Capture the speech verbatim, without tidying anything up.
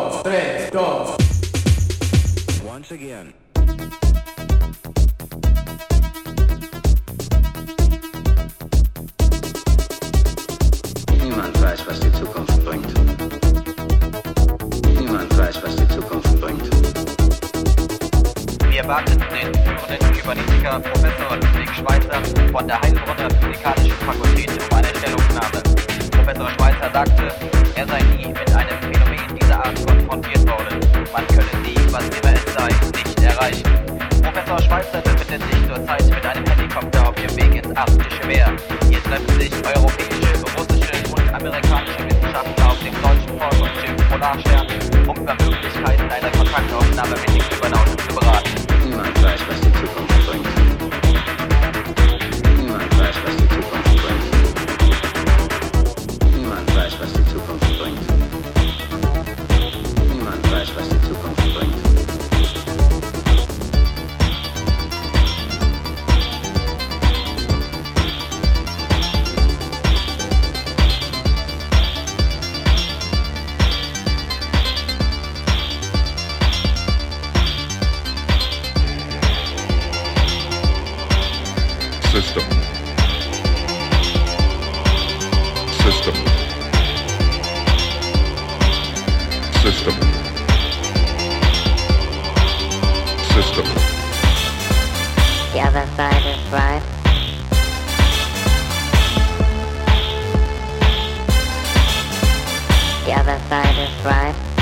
dos, tres, dos. Once again. Niemand weiß, was die Zukunft bringt. Niemand weiß, was die Zukunft bringt. Wir warteten den führenden Kybernetiker Professor Ludwig Schweitzer von der Heilbronner Physikalischen Fakultät um eine Stellungnahme. Professor Schweitzer sagte, er sei nie mit einem Phänomen dieser Art konfrontiert worden. Man könne sie, was immer es sei, nicht erreichen. Professor Schweitzer befindet sich zurzeit mit einem Helikopter auf dem Weg ins arktische Meer. Hier treffen sich europäische, russische und amerikanische Wissenschaftler auf dem deutschen Forschungsschiff Polarstern, um über Möglichkeiten einer Kontaktaufnahme mit den Kybernauten zu beraten. Niemand weiß, was die Zukunft bringt. Niemand weiß, was die Zukunft bringt. Niemand weiß, was die Zukunft bringt. Niemand weiß, was die Zukunft bringt. System. System. System. System. The other side is right. The other side is right.